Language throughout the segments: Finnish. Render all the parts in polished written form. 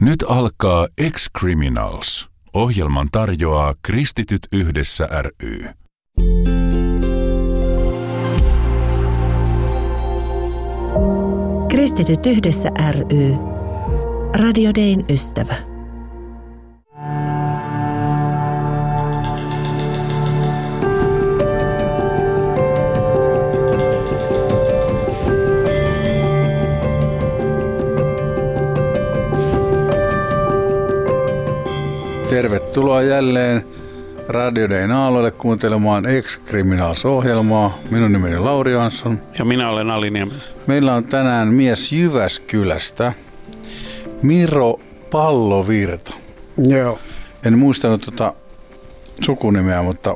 Nyt alkaa Ex-Criminals. Ohjelman tarjoaa Kristityt yhdessä ry. Kristityt yhdessä ry. Radio Dayn ystävä. Tervetuloa jälleen Radio Dayn aalloille kuuntelemaan Ex-Criminals-ohjelmaa. Minun nimeni Lauri Jansson. Ja minä olen Ali Niemelä. Meillä on tänään mies Jyväskylästä, Miro Pallovirta. Joo. En muistanut sukunimeä, mutta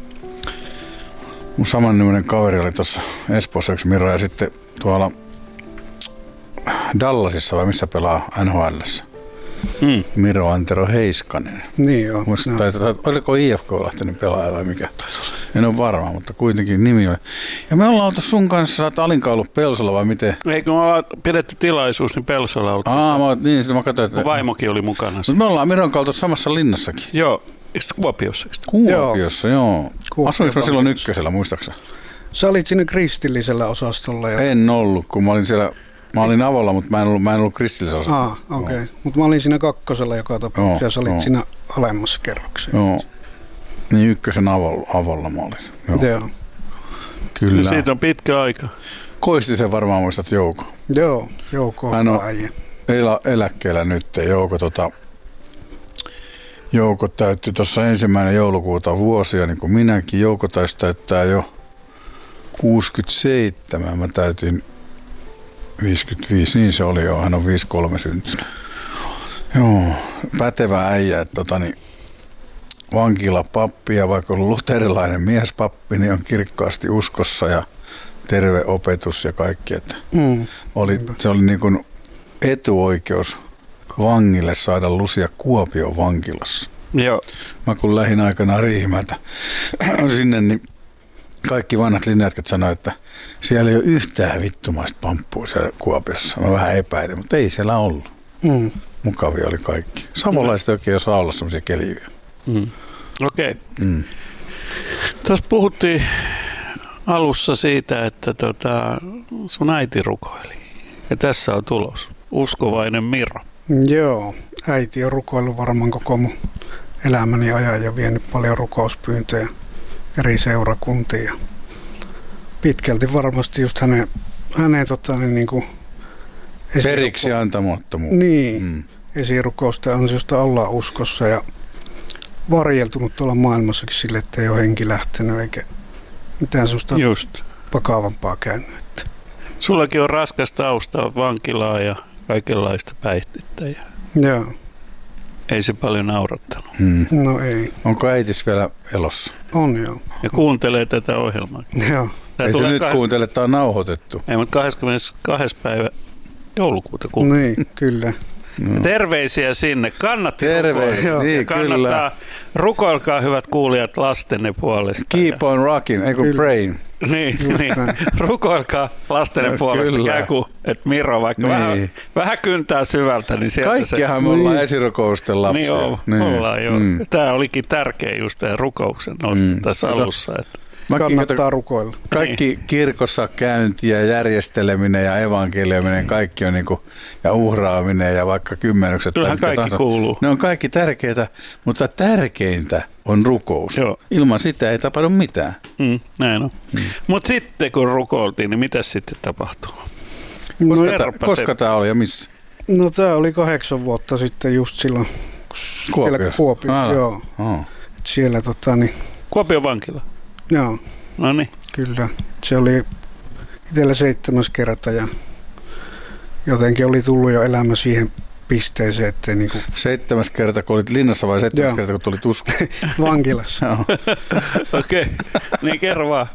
mun samanniminen kaveri oli tuossa Espoossa yksi Miro ja sitten tuolla Dallasissa vai missä pelaa NHL:ssä. Miro Antero Heiskanen. Niin joo. Oliko IFK lähtenyt pelaaja vai mikä? En ole varma, mutta kuitenkin nimi oli. Ja me ollaan oltu sun kanssa, sä oot Alinkaan ollut Pelsolla vai miten? Eikö me ollaan pidetty tilaisuus, niin Pelsolla oltiin. Niin, mä katsoin, että... Vaimokin oli mukana. Mutta me ollaan Miron kautta samassa linnassakin. Joo. Eikö Kuopiossa? Kuopiossa, joo. Asuinko mä silloin ykkösellä, muistaaksä? Sä olit siinä kristillisellä osastolla. Ja... En ollut, kun mä olin siellä... Mä olin avolla, mutta mä en ollut kristillisellä osalla. Okei. No. Mutta mä olin siinä kakkosella joka tapauksessa ja sä olit siinä alemmassa kerroksessa. Joo. Niin ykkösen avolla mä olin. Joo. Kyllä. No siitä on pitkä aika. Koistisen varmaan muistat Jouko. Joo, Jouko on äijä. Eläkkeellä nyt. Jouko täytti tuossa 1. joulukuuta vuosia, niin kuin minäkin. Jouko taisi täyttää jo 67. Mä täytin 55, niin se oli jo. Hän on 53 syntynyt. Joo, pätevä äijä. Vankilapappi ja vaikka ollut luterilainen miespappi, niin on kirkkaasti uskossa ja terve opetus ja kaikki. Se oli niin kuin etuoikeus vangille saada lusia Kuopion vankilassa. Joo. Mä kun lähdin aikanaan Riihimäeltä sinne, niin kaikki vanhat linjatkat sanoi, että siellä ei ole yhtään vittumaista pamppua siellä Kuopiossa. Mä vähän epäilin, mutta ei siellä ollut. Mukavia oli kaikki. Savolaiset oikein osaa olla semmoisia kelijöjä. Okei. Tuossa puhuttiin alussa siitä, että sun äiti rukoili. Ja tässä on tulos. Uskovainen Miro. Joo. Äiti on rukoillut varmaan koko mun elämäni ajan ja vienyt paljon rukouspyyntöjä eri seurakuntiin. Pitkälti varmasti just hänen niin kuin periksi antamattomuus. Niin. Esirukousta ansiosta ollaan uskossa ja varjeltunut tuolla maailmassakin sille, että ei ole henki lähtenyt eikä mitään sellaista vakavampaa käynyt. Sullakin on raskas tausta, vankilaa ja kaikenlaista päihdettä. Joo. Ei se paljon naurattanut. No ei. Onko äitis vielä elossa? On joo. Ja kuuntelee tätä ohjelmaa. Joo. Ei se nyt kuuntele, tämä on nauhoitettu. Ei, mutta 22. päivä joulukuuta Niin, kyllä. No. Terveisiä sinne. Terveisiä. Niin, kannattaa. Rukoilkaa hyvät kuulijat lastenne puolesta. Keep on rocking, eikö praying. Niin. Rukoilkaa lastenne puolesta. Käy että Miro vaikka vähän kyntää syvältä, niin sieltä kaikkiahan me ollaan esirukousten lapsia. Niin ollaan joo. Tämä olikin tärkeä just tämä rukouksen nosto tässä alussa. Kannattaa rukoilla. Kaikki kirkossa käynti ja järjesteleminen ja evankeliuminen, kaikki on ja uhraaminen ja vaikka kymmenykset. Kyllähän kaikki kuuluu. Ne on kaikki tärkeitä, mutta tärkeintä on rukous. Joo. Ilman sitä ei tapahdu mitään. Näin on. Mutta sitten kun rukoiltiin, niin mitä sitten tapahtuu? Koska tämä oli ja missä? No tämä oli 8 vuotta sitten just silloin. Kuopiossa. Joo. Siellä Kuopion vankila? Joo. No niin. Kyllä. Se oli itsellä 7. kerta ja jotenkin oli tullut jo elämä siihen pisteeseen, että 7. kerta, kun olit linnassa vai 7. kerta, kun tulit uskoon? Vankilassa. Okei. Niin kerro vaan.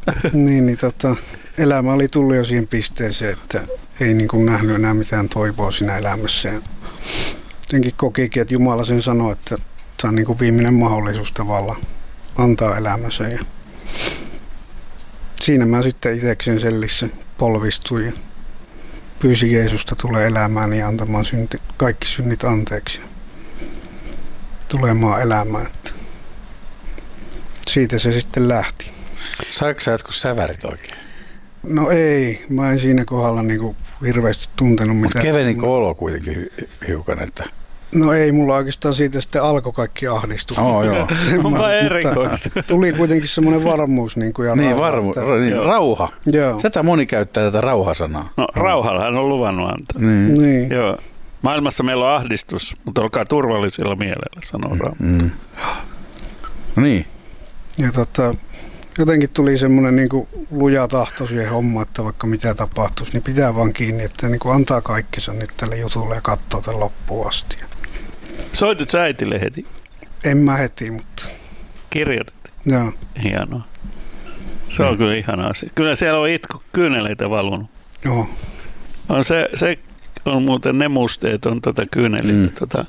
Elämä oli tullut jo siihen pisteeseen, että ei nähnyt enää mitään toivoa siinä elämässä. Ja jotenkin kokikin, että Jumala sen sanoi, että tämä on viimeinen mahdollisuus tavallaan antaa elämänsä. Ja siinä mä sitten itsekseen sellissä polvistuin ja pyysi Jeesusta tulee elämään ja antamaan kaikki synnit anteeksi. Tulemaan elämään. Että siitä se sitten lähti. Saiko sä jotkut sävärit oikein? No ei, mä en siinä kohdalla niinku hirveästi tuntenut mitään. Mutta kevenikö olo kuitenkin hiukan, että... No ei, mulla oikeastaan siitä sitten alkoi kaikki ahdistus. Joo. Onpa erikoista. Tuli kuitenkin semmoinen varmuus. Niin, rauha. Joo. Tätä moni käyttää tätä rauhasanaa. No rauhallahan on luvannut antaa. Niin. Joo. Maailmassa meillä on ahdistus, mutta olkaa turvallisella mielellä, sanoo Raamattu. No niin. Ja jotenkin tuli semmoinen niinku luja tahto siihen hommaan, että vaikka mitä tapahtuisi, niin pitää vaan kiinni, että niinku antaa kaikkensa nyt tälle jutulle ja katsoo tämän loppuun asti. Soitit sä äitille heti? En mä heti, mutta... Kirjoitit? Joo. Hienoa. Se on kyllä ihana asia. Kyllä siellä on kyyneleitä valunut. Joo. On se on muuten ne musteet, on kyyneliä.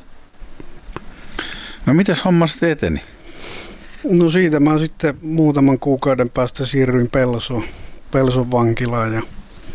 No mitäs homma sitten eteni? No siitä mä sitten muutaman kuukauden päästä siirryin Pelson vankilaan ja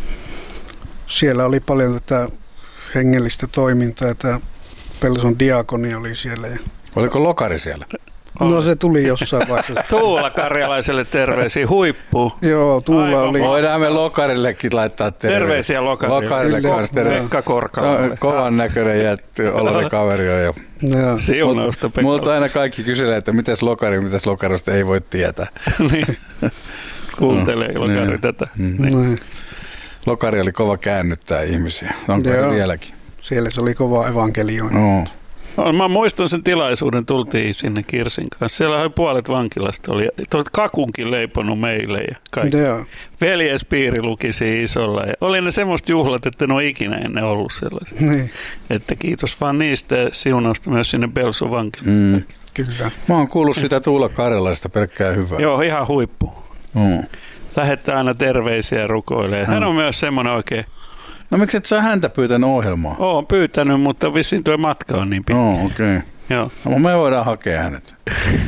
siellä oli paljon tätä hengellistä toimintaa ja tämä Pelson diakoni oli siellä. Oliko lokari siellä? No se tuli jossain vaiheessa. Tuula Karjalaiselle terveisiä, huippu. Joo, Tuula oli. Voidaan me lokarillekin laittaa terveisiä lokarille. Pekka Korkalalle. Kovan näköinen ja oleva kaveri on jo. Siunausta Pekka. Multa aina kaikki kyselee, että mitäs lokarosta ei voi tietää. Niin. Kuuntelee lokari tätä. Niin. Lokari oli kova käännyttää ihmisiä. Onko vieläkin? Siellä se oli kova evankeliointi. No. Mä muistan sen tilaisuuden, tultiin sinne Kirsin kanssa. Siellä oli puolet vankilasta. Olet kakunkin leiponut meille ja kaikki. Veljespiiri lukisi isolla. Ja oli ne semmoista juhlat, että ne on ikinä ennen ollut sellaisia. Niin. Että kiitos vaan niistä ja siunausta myös sinne Pelson vankilaan. Kyllä. Mä oon kuullut sitä Tuula Karjalaisesta pelkkää hyvää. Joo, ihan huippu. Lähettää aina terveisiä ja rukoilee. Hän on myös semmoinen oikein. No miksi et sä häntä pyytänyt ohjelmaa? Oon pyytänyt, mutta vissiin tuo matka on niin pitkä. Okei. Joo. No me voidaan hakea hänet.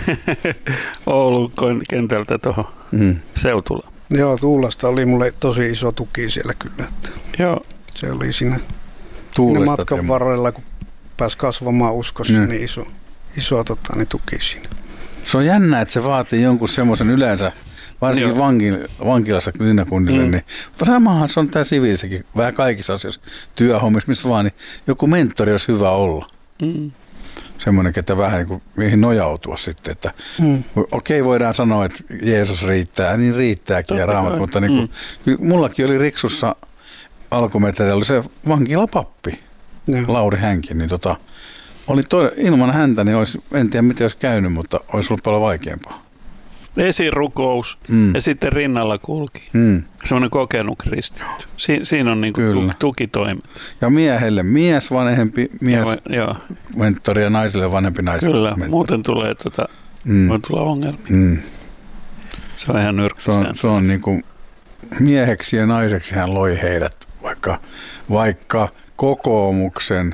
Oulun kentältä tuohon Seutulaan. Joo, Tuulasta oli mulle tosi iso tuki siellä kyllä. Että joo. Se oli siinä matkan varrella, kun pääsi kasvamaan uskossa, niin iso tuki siinä. Se on jännä, että se vaatii jonkun semmoisen yleensä, varsinkin vankilassa linnakunnille, niin samahan se on tämä siviilissäkin, vähän kaikissa asioissa, työhommissa, missä vaan, niin joku mentori olisi hyvä olla. Semmoinen, että vähän niin kuin mihin nojautua sitten, että okei, voidaan sanoa, että Jeesus riittää, niin riittääkin ja Raamat, mutta niin kuin, mullakin oli Riksussa alkumetreillä oli se vankilapappi, Lauri Hänki, niin oli ilman häntä, niin en tiedä miten olisi käynyt, mutta olisi ollut paljon vaikeampaa. Esirukous ja sitten rinnalla kulki. Semmoinen kokenut kristitty. Siinä on niinku tukitoimet. Ja miehelle vanhempi mentori ja naiselle vanhempi naiselle. Kyllä, mentori. muuten tulee, voi tulla ongelmia. Se on ihan nyrkkisään. Se on niinku mieheksi ja naiseksi hän loi heidät, vaikka kokoomuksen,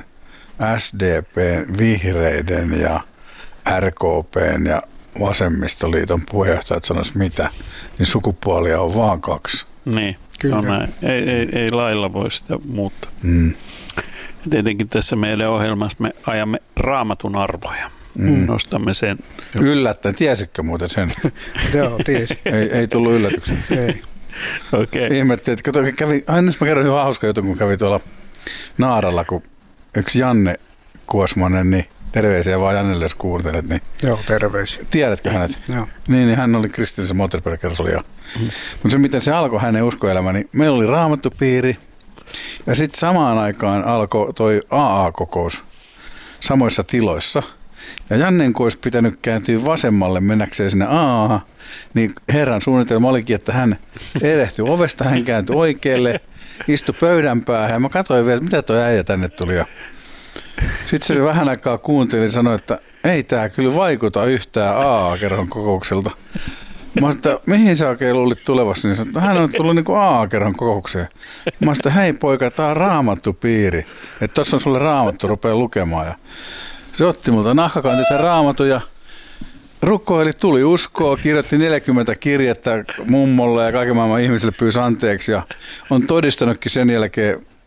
SDP:n, vihreiden ja RKP:n ja vasemmistoliiton puheenjohtajat sanoisivat mitä, niin sukupuolia on vaan 2. Niin, kyllä. No ei lailla voi sitä muuttaa. Tietenkin tässä meidän ohjelmassa me ajamme Raamatun arvoja. Nostamme sen. Yllättäen. Tiesitkö muuten sen? Joo, tiesin. ei tullut yllätyksen. Ei. Okei. Ihmettelin, että nyt mä kerron hyvin hauska jutun, kun kävi tuolla Naaralla, kun yksi Janne Kuosmanen, niin terveisiä vaan Jannelle, jos kuuntelet. Niin joo, terveisiä. Tiedätkö hänet? Joo. Niin hän oli kristillisen moottoripyöräkerrosoli. Mutta se, miten se alkoi hänen uskoelämä, niin meillä oli raamattupiiri. Ja sitten samaan aikaan alkoi toi AA-kokous samoissa tiloissa. Ja Jannen, kun olisi pitänyt kääntyä vasemmalle mennäkseen sinne AA, niin Herran suunnitelma olikin, että hän erehtyi ovesta, hän kääntyi oikealle, istui pöydän päähän. Ja mä katsoin vielä, mitä toi äijä tänne tuli. Sitten se vähän aikaa kuunteli ja sanoi, että ei tämä kyllä vaikuta yhtään AA-kerhon kokoukselta. Mä sanoin, että mihin sä oikein luulit tulevassa? Niin sanoin, että hän on tullut niin kuin AA-kerhon kokoukseen. Mä sanoin, että hei poika, tää on raamattupiiri. Että tossa on sulle raamattu, rupeaa lukemaan. Ja se otti multa nahkakantisen raamatun ja rukoili, tuli uskoa, kirjoitti 40 kirjettä mummolle ja kaiken maailman ihmisille pyysi anteeksi. Ja on todistanutkin sen jälkeen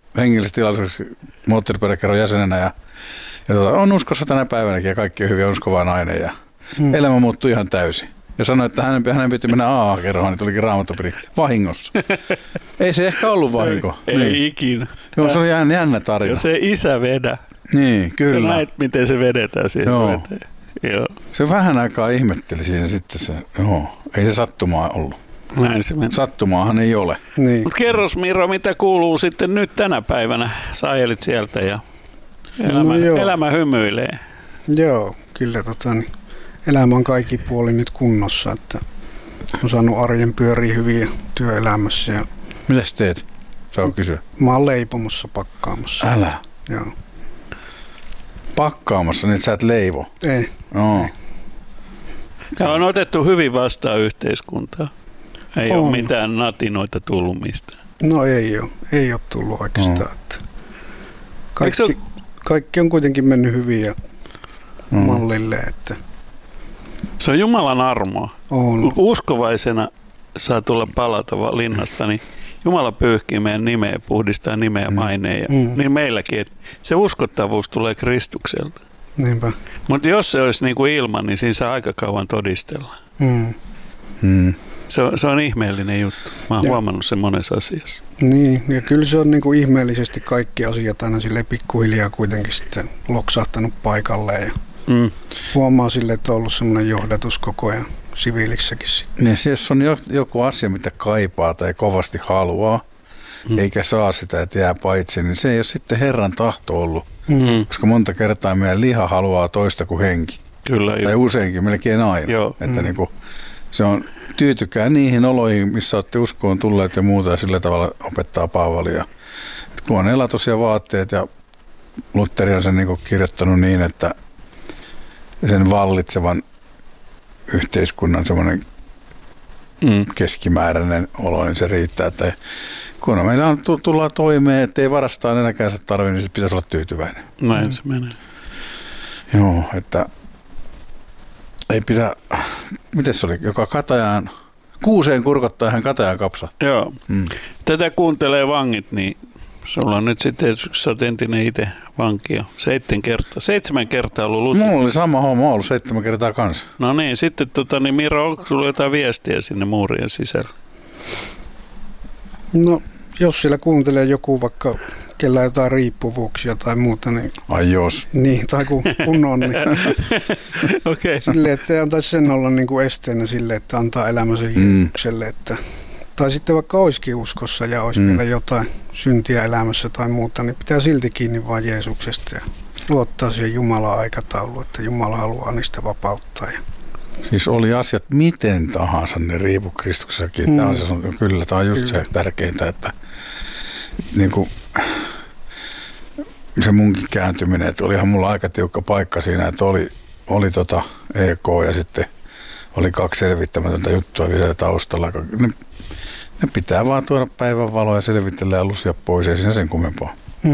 hengellisessä tilaisuudessa moottoripyöräkerron jäsenenä ja on uskossa tänä päivänäkin ja kaikki on hyvin uskovaa nainen ja elämä muuttui ihan täysin. Ja sanoi, että hänen piti mennä AA-kerroon, niin tulikin Raamattopiiri vahingossa. Ei se ehkä ollut vahinko. Ei niin. ikinä. Joo, se oli jännä tarina. Jos se isä vedä. Niin, kyllä. Sä näet, miten se vedetään siihen veteen. Joo. Se vähän aikaa ihmetteli siinä sitten se, ei se sattumaa ollut. Näin se meni. Sattumaahan ei ole. Niin. Mutta kerros Miro, mitä kuuluu sitten nyt tänä päivänä? Sä ajelit sieltä ja elämä hymyilee. Joo, kyllä elämä on kaikki puoli nyt kunnossa, että on saanut arjen pyöriä hyviä työelämässä. Ja mitäs teet? Saa kysyä. Mä oon leipomossa pakkaamassa. Älä. Joo. Pakkaamassa, niin sä et leivo? Ei. No. Ei. On otettu hyvin vastaan yhteiskuntaa. Ei ole mitään natinoita tullut mistään. No ei ole tullut oikeastaan. Että kaikki on kuitenkin mennyt hyvin ja mallille. Että se on Jumalan armoa. On. Uskovaisena saa tulla palata linnasta, niin Jumala pyyhkii meidän nimeä, puhdistaa nimeä maineen. Niin meilläkin, että se uskottavuus tulee Kristukselta. Niinpä. Mutta jos se olisi niin kuin ilman, niin siinä saa aika kauan todistella. Se on ihmeellinen juttu. Mä oon huomannut sen monessa asiassa. Niin, ja kyllä se on niin kuin ihmeellisesti kaikki asiat aina sille pikkuhiljaa kuitenkin sitten loksahtanut paikalleen. Ja huomaa sille, että on ollut semmoinen johdatus koko ajan siviilissäkin sitten. Niin, jos on joku asia, mitä kaipaa tai kovasti haluaa, eikä saa sitä, että jää paitsi, niin se ei ole sitten Herran tahto ollut. Koska monta kertaa meidän liha haluaa toista kuin henki. Kyllä. Tai useinkin, melkein aina. Että niin kuin, se on tyytykää niihin oloihin, missä olette uskoon tulleet ja muuta, ja sillä tavalla opettaa Paavalia. Kun on elatus ja vaatteet, ja Lutteri on sen niin kuin kirjoittanut niin, että sen vallitsevan yhteiskunnan semmoinen keskimääräinen olo, niin se riittää, että kun meillä tullaan toimeen, ettei varastaa enääkään tarvitse, niin sitten pitäisi olla tyytyväinen. Näin se menee. Joo, että ei pidä, miten se oli, joka katajaan, kuuseen kurkottaa hän katajaan kapsa. Joo, tätä kuuntelee vangit, niin sulla on nyt sitten, jos sä oot entinen itse vankia, 7 kertaa ollut Luther. Mulla oli sama homma ollut 7 kertaa kanssa. No niin, sitten niin Miro, onko sulla jotain viestiä sinne muurien sisällä? No, jos siellä kuuntelee joku vaikka, kellä jotain riippuvuuksia tai muuta, niin... Ai jos. Niin, tai kun on, niin... Okei. Silleen, että ei antaisi sen olla niin kuin esteenä sille, että antaa elämänsä Jeesukselle, että... Tai sitten vaikka olisikin uskossa ja olisi vielä jotain syntiä elämässä tai muuta, niin pitää silti kiinni vaan Jeesuksesta ja luottaa siihen Jumalan aikatauluun, että Jumala haluaa niistä vapauttaa. Siis oli asiat miten tahansa, ne riipu Kristuksessakin. Kyllä, tämä on just se tärkeintä, että niin kuin, se munkin kääntyminen, että olihan mulla aika tiukka paikka siinä, että oli EK ja sitten oli 2 selvittämätöntä juttua vielä taustalla. Ne pitää vaan tuoda päivänvaloa ja selvitellä ja lusia pois, ei siinä sen kummempaa.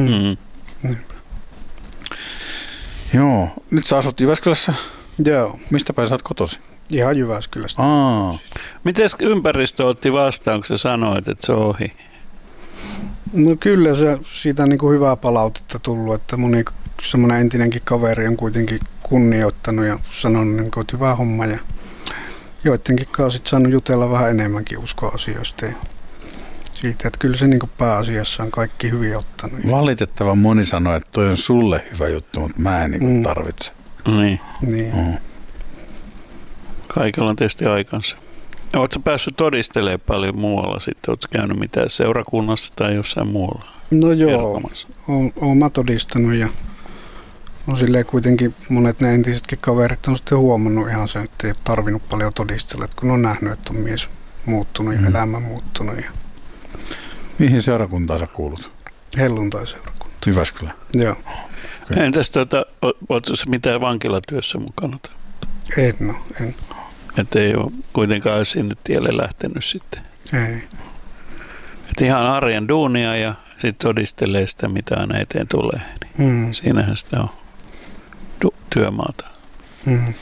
Joo, nyt sä asut Jyväskylässä. Joo. Mistä päin sä oot kotosi? Ihan Jyväskylästä. Miten ympäristö otti vastaan, kun sä sanoit, että se on ohi? No kyllä se siitä niin kuin hyvää palautetta tullut, että moni semmoinen entinenkin kaveri on kuitenkin kunnioittanut ja sanonut, niin kuin, että hyvä homma. Ja joidenkin kanssa sitten saanut jutella vähän enemmänkin uskoasioista. Siitä, että kyllä se niin kuin pääasiassa on kaikki hyvin ottanut. Valitettavan moni sanoo, että toi on sulle hyvä juttu, mutta mä en niin tarvitse. Niin. Kaikella on tietysti aikansa. Oletko päässyt todistelemaan paljon muualla sitten? Oletko käynyt mitään seurakunnassa tai jossain muualla? No joo, olen mä todistanut ja on silleen kuitenkin monet ne entisetkin kaverit on sitten huomannut ihan sen, että ei ole tarvinnut paljon todistella, kun on nähnyt, että on mies muuttunut ja elämä muuttunut. Ja... Mihin seurakuntaan sä kuulut? Helluntai-seurakunta. Jyväskylä? Joo. Okay. Entäs oletko se mitään vankilatyössä mukana? En. Että ei ole kuitenkaan sinne tielle lähtenyt sitten. Ei. Että ihan arjen duunia ja sitten todistelee sitä, mitä aina eteen tulee. Niin siinähän sitä on työmaata.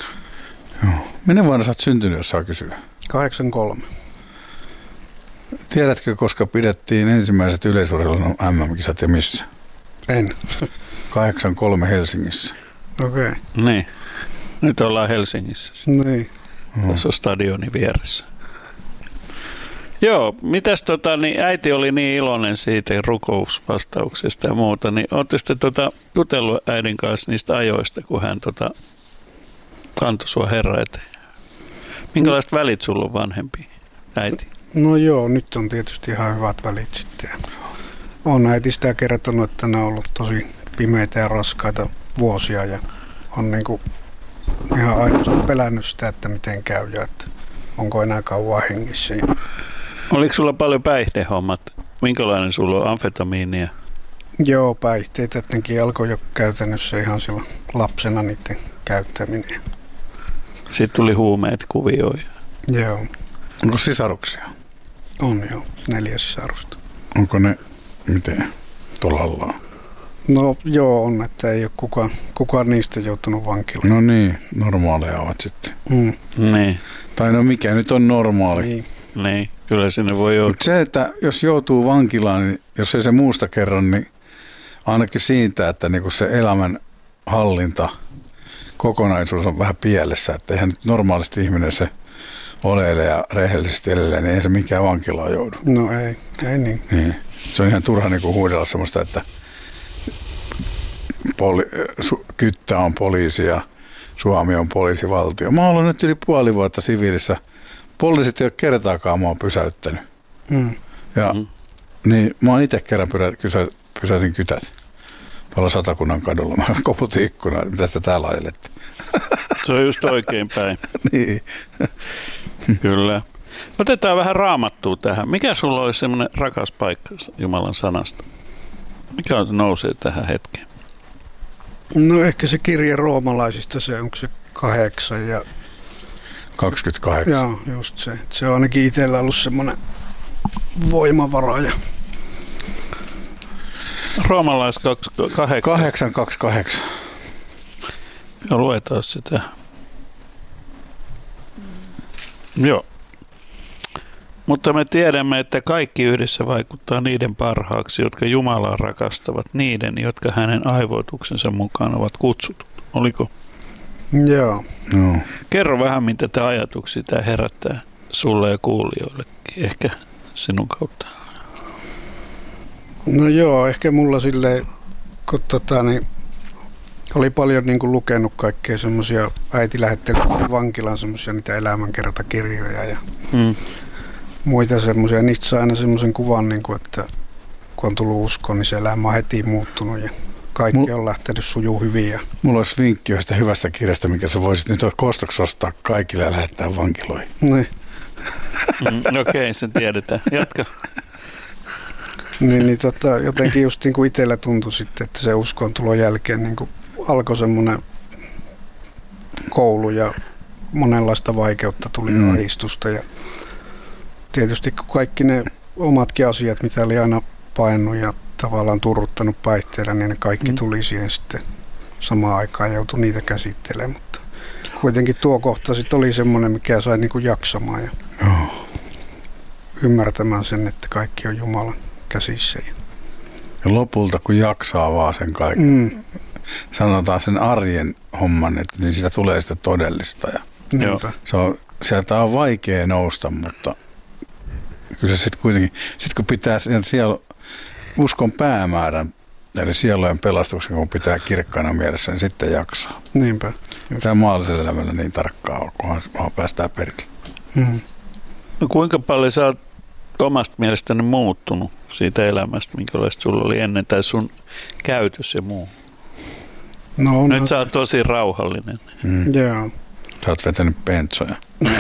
Joo. Minne vuonna sä oot syntynyt, jos saa kysyä? 83. Tiedätkö, koska pidettiin ensimmäiset yleisurheilun MM-kisat ja missä? En. 83 Helsingissä. Okei. Okay. Niin. Nyt ollaan Helsingissä. Niin. Tässä on stadionin vieressä. Joo, mitäs niin äiti oli niin iloinen siitä rukousvastauksesta ja muuta, niin ootte sitten jutellut äidin kanssa niistä ajoista, kun hän kantoi sua Herra eteen? Minkälaiset välit sulla on vanhempi äiti? No joo, nyt on tietysti ihan hyvät välit sitten. On äiti sitä kertonut, että nämä on ollut tosi pimeitä ja raskaita vuosia ja on niin kuin ihan aidosti pelännyt sitä, että miten käy ja että onko enää kauan hengissä. Oliko sulla paljon päihdehommat? Minkälainen sulla on amfetamiinia? Joo, päihteitä jotenkin alkoi jo käytännössä ihan silloin lapsena niiden käyttäminen. Sitten tuli huumeet kuvioihin. Joo. Onko sisaruksia? On joo, 4 sisarusta. Onko ne miten tolallaan? No joo, on, että ei ole kukaan niistä joutunut vankilaan. No niin, normaaleja ovat sitten. Niin. Tai no mikä nyt on normaali? Niin, kyllä sinne voi joutua. Mutta se, että jos joutuu vankilaan, niin jos ei se muusta kerran, niin ainakin siitä, että niinku se elämän hallinta, kokonaisuus on vähän pielessä. Että eihän nyt normaalisti ihminen se oleile ja rehellisesti elelee, niin ei se mikään vankilaan joudu. No ei niin. Se on ihan turha niinku huudella semmoista, että Kyttä on poliisi ja Suomi on poliisivaltio. Mä oon ollut nyt yli puoli vuotta siviilissä. Poliisit ei ole kertaakaan mua pysäyttänyt. Ja niin mä oon itse kerran pysäytin Kytät tuolla Satakunnan kadulla. Mä koputin ikkunaan, mitä sitä täällä ajelette. Se on just oikein päin. Niin. Kyllä. Otetaan vähän Raamattua tähän. Mikä sulla olisi semmoinen rakas paikka Jumalan sanasta? Mikä on, nousee tähän hetkeen? No ehkä se kirje roomalaisista, se onko se 8 ja 28. Joo, just se. Se on ainakin itsellä ollut semmoinen voimavara. Roomalais 828. Ja luetaan sitä. Joo. Mutta me tiedämme, että kaikki yhdessä vaikuttaa niiden parhaaksi, jotka Jumalaa rakastavat, niiden, jotka hänen aivoituksensa mukaan ovat kutsutut. Oliko? Joo. No. Kerro vähän, mitä tämä ajatuksia tämä herättää sulle ja kuulijoillekin, ehkä sinun kautta. No joo, ehkä mulla silleen, kun niin oli paljon niin kuin lukenut kaikkea semmoisia, äiti lähetteli vankilaan semmoisia niitä elämänkertakirjoja ja muita semmoisia. Niistä saa aina semmoisen kuvan, niin kuin, että kun on tullut uskoon, niin se elämä on heti muuttunut ja kaikki on lähtenyt sujuu hyvin. Mulla olisi vinkki yhdestä hyvästä kirjasta, mikä sä voisit nyt kostoksi ostaa kaikille ja lähettää vankiloihin. Niin. Okei, sen tiedetään. Jatka. Niin, jotenkin just niin kuin itsellä tuntui sitten, että se uskon tulon jälkeen niin kuin alkoi semmoinen koulu ja monenlaista vaikeutta tuli ahdistusta ja tietysti kaikki ne omatkin asiat, mitä oli aina painut ja tavallaan turruttanut päihteellä, niin ne kaikki tuli siihen sitten samaan aikaan ja joutui niitä käsittelemään, mutta kuitenkin tuo kohta sitten oli semmoinen, mikä sai niin kuin jaksamaan ja ymmärtämään sen, että kaikki on Jumalan käsissä. Ja lopulta, kun jaksaa vaan sen kaiken, sanotaan sen arjen homman, että niin siitä tulee sitä todellista. Ja sieltä on vaikea nousta, mutta kyllä se sitten kuitenkin, kun pitää siellä uskon päämäärän, eli sielujen pelastuksen, kun pitää kirkkaana mielessä, niin sitten jaksaa. Niinpä. Tämä maallisella elämällä niin tarkkaa on, kunhan päästään perille. No kuinka paljon sä oot omasta mielestäni muuttunut siitä elämästä, minkälaista sulla oli ennen, tai sun käytös ja muu? No, nyt sä oot tosi rauhallinen. Joo. Sä oot vetänyt pentsoja.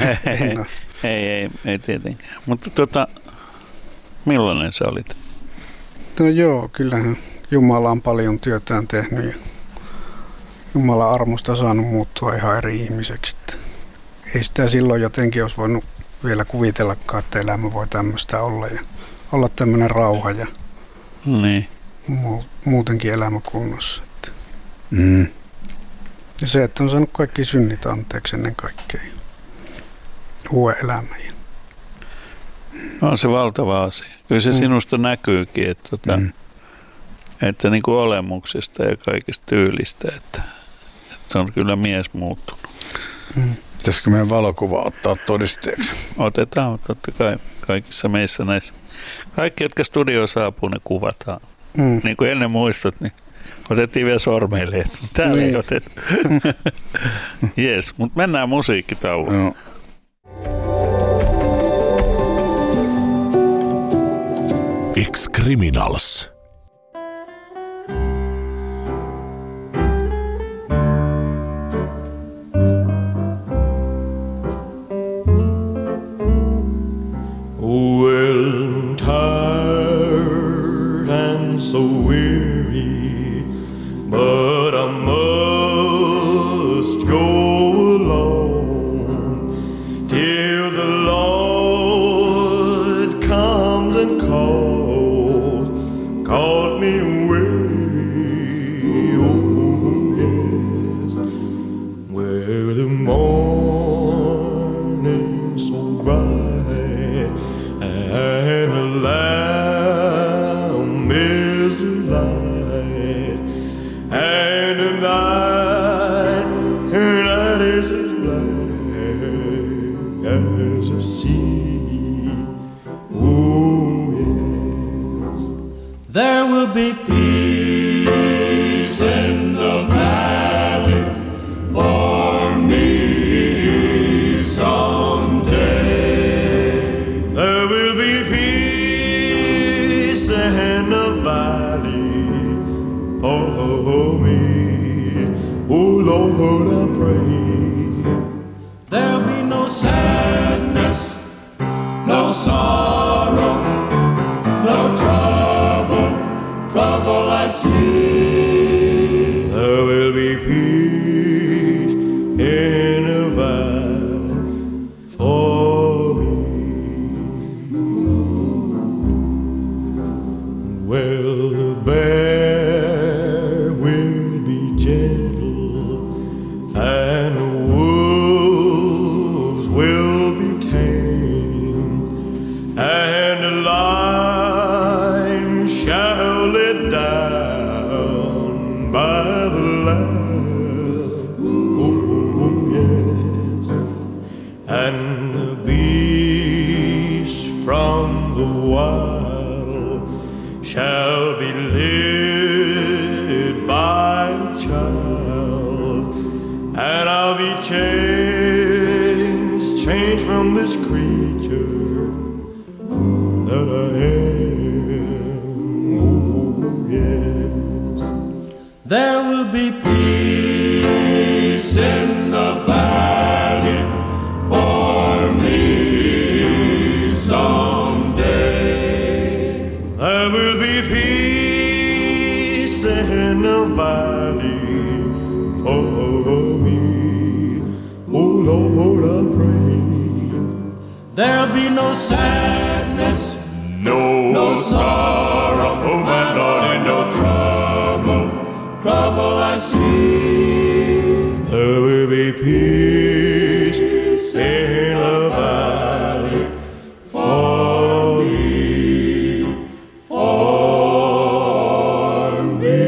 ei tietenkään. Mutta millainen sä olit? No joo, kyllähän Jumala on paljon työtään tehnyt ja Jumalan armosta saanut muuttua ihan eri ihmiseksi. Ei sitä silloin jotenkin olisi voinut vielä kuvitellakaan, että elämä voi tämmöistä olla ja olla tämmöinen rauha ja muutenkin elämä kunnossa. Ja se, että on saanut kaikki synnit anteeksi ennen kaikkea. Uuden elämän. On se valtava asia. Kyllä se sinusta näkyykin, että niin kuin olemuksesta ja kaikesta tyylistä, että on kyllä mies muuttunut. Pitäisikö meidän valokuva ottaa todisteeksi? Otetaan, totta kai. Kaikissa meissä näissä. Kaikki, jotka studioon saapuu, ne kuvataan. Niin kuin ennen muistat, niin otettiin vielä sormeille. Täällä ei otettu. Jes, mutta mennään musiikkitauolle. No. Ex-Criminals. Well, tired and so weary, but I must go alone till the Lord comes and calls me away. Oh yes, where the morning's so bright and the lamb is the light, and the night is as black as the sea. Oh yes, there will be peace in the valley for me someday. There will be peace in the valley for me. Oh Lord, I pray. There'll be no sadness, no sorrow, no trouble I see. There will be peace in the valley for me. Well, the bear will be gentle and the wolves will be tame, and the lion shall lay down by the lamb. Oh yes, and the beast from the wild shall be led by a child, and I'll be changed from this creature that I am. Oh yes, there will be peace in the valley for me someday. There will be peace in the valley for me. Oh Lord, I pray. There'll be no sadness, no sorrow, oh my Lord, and no trouble I see. There will be peace in the valley for me, for me.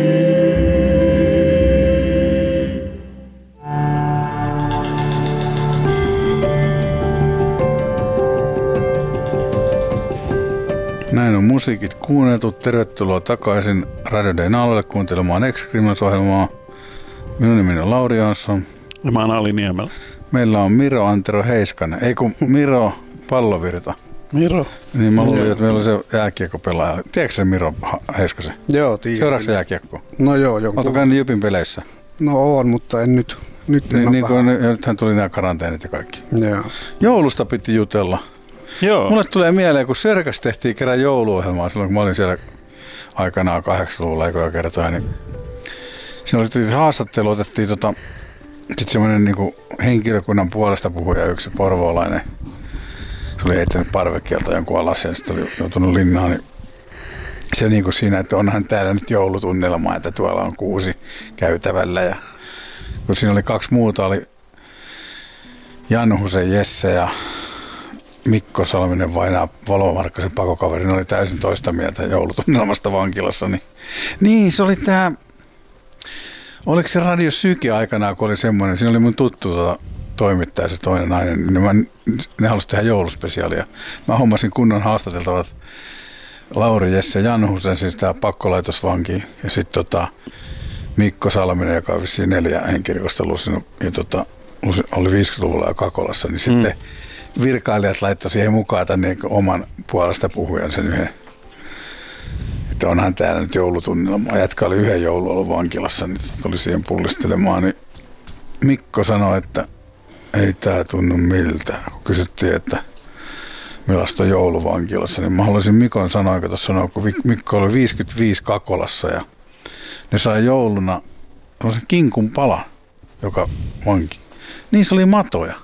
Näin on musiikit kuunneltu. Tervetuloa takaisin Radio Dayn alueelle kuuntelemaan Ex-Criminals-ohjelmaa. Minun nimeni on Lauri Jansson. Ja mä oon Ali Niemelä. Meillä on Miro Antero Heiskanen. Ei kun Miro Pallovirta. Miro. Niin mä luulin, että meillä on se jääkiekkopelaaja. Tiedätkö se Miro Heiskasen? Joo, tiedän. Seuraavaksi jääkiekko? No joo, jonkun. Oletko käynyt Jypin peleissä? No on, mutta en nyt. Nyt en niin kuin nythän tuli nämä karanteenit ja kaikki. Joo. Joulusta piti jutella. Joo. Mulle tulee mieleen, kun Sörkäs tehtiin kerran jouluohjelmaa silloin, kun mä olin siellä aikanaan 80-luvulla ekoja kertoja, niin siinä oli haastattelu, otettiin sitten semmoinen niin henkilökunnan puolesta puhuja, yksi porvoolainen. Se oli heittänyt parvekkeelta jonkun alas ja sitten oli joutunut linnaan. Niin se niin kuin siinä, että onhan täällä nyt joulutunnelma, että tuolla on kuusi käytävällä. Ja kun siinä oli kaksi muuta, oli Janhusen Jesse ja Mikko Salminen vainaa Valomarkkasen pakokaveri, ne oli täysin toista mieltä joulutunnelmasta vankilassa. Niin se oli tämä, oliko se Radio Syke aikanaan, kun oli semmoinen, siinä oli mun tuttu toimittaja se toinen nainen, niin ne halusi tehdä jouluspesiaalia. Mä hommasin kunnon haastateltavat Lauri Jesse Janhusen, siis tämä pakkolaitosvanki, ja sitten Mikko Salminen, joka on vissiin 4 henkirikosta lusinut, ja oli 50-luvulla jo Kakolassa, niin sitten virkailijat laittoi siihen mukaan tänne oman puolesta puhujan sen yhden. Että onhan täällä nyt joulutunnelma. Jätkä oli 1 joulu ollut vankilassa, niin tuli siihen pullistelemaan. Niin Mikko sanoi, että ei tää tunnu miltä. Kun kysyttiin, että millaista on jouluvankilassa, niin mä haluaisin Mikon sanoa, kun Mikko oli 55 Kakolassa ja ne sai jouluna sellaisen kinkun palan, joka vanki. Niissä oli matoja.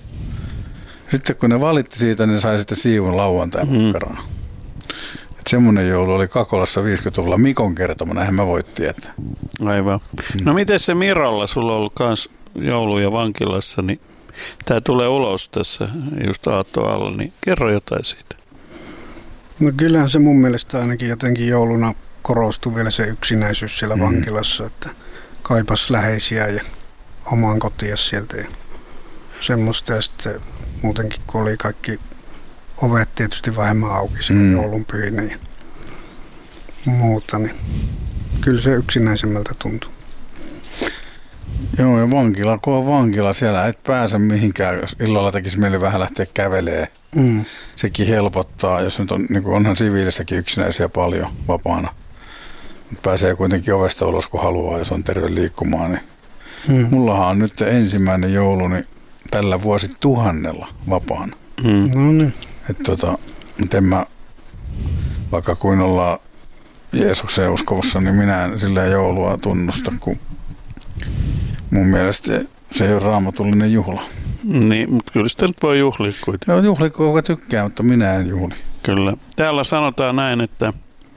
Sitten kun ne valitti siitä, niin ne sai sitten siivun lauantai-makkaraa. Semmoinen joulu oli Kakolassa 50-luvulla Mikon kertoma, näinhän mä voit tietää. Aivan. No miten se Mirolla, sulla on ollut kans jouluja vankilassa, niin tää tulee ulos tässä just aattoalla, niin kerro jotain siitä. No kyllähän se mun mielestä ainakin jotenkin jouluna korostui vielä se yksinäisyys siellä vankilassa, että kaipas läheisiä ja omaan kotiin sieltä ja semmoista. Ja sitten muutenkin, kun oli kaikki ovet tietysti vähemmän auki silloin joulunpyhinä ja muuta, niin kyllä se yksinäisemmältä tuntui. Joo, ja vankila, kun on vankila, siellä et pääse mihinkään, jos illalla tekisi mieli vähän lähteä kävelee. Sekin helpottaa, jos nyt on, niin kuin onhan siviilissäkin yksinäisiä paljon vapaana. Pääsee kuitenkin ovesta ulos, kun haluaa, jos on terve liikkumaan. Niin. Mullahan on nyt ensimmäinen jouluni tällä vuosituhannella vapaana. No niin. Mutta en mä, vaikka kuin ollaan Jeesukseen uskovassa, niin minä en sillä joulua tunnusta, kun mun mielestä se ei ole raamatullinen juhla. Niin, mutta kyllä sitä nyt voi juhlia kuitenkin. No juhli, kuka tykkää, mutta minä en juhli. Kyllä. Täällä sanotaan näin, että